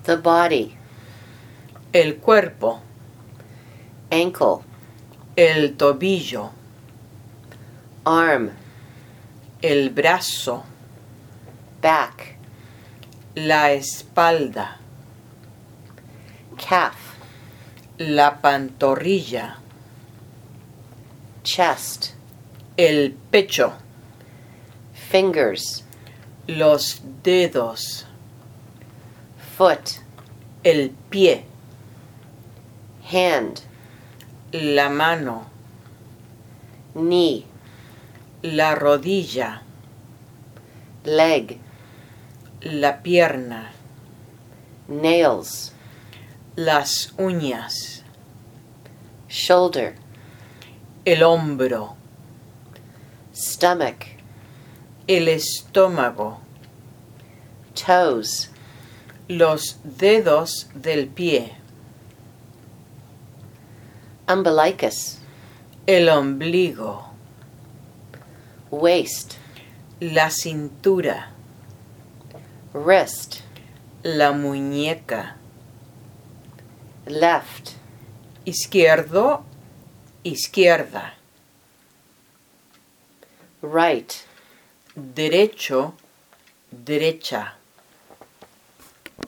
The body. El cuerpo. Ankle. El tobillo. Arm. El brazo. Back. La espalda. Calf. La pantorrilla. Chest. El pecho. Fingers. Los dedos. Foot. El pie. Hand. La mano. Knee. La rodilla. Leg. La pierna. Nails. Las uñas. Shoulder. El hombro. Stomach. El estómago. Toes. Los dedos del pie. Umbilicus. El ombligo. Waist. La cintura. Wrist. La muñeca. Left. Izquierdo, izquierda. Right. Derecho, derecha.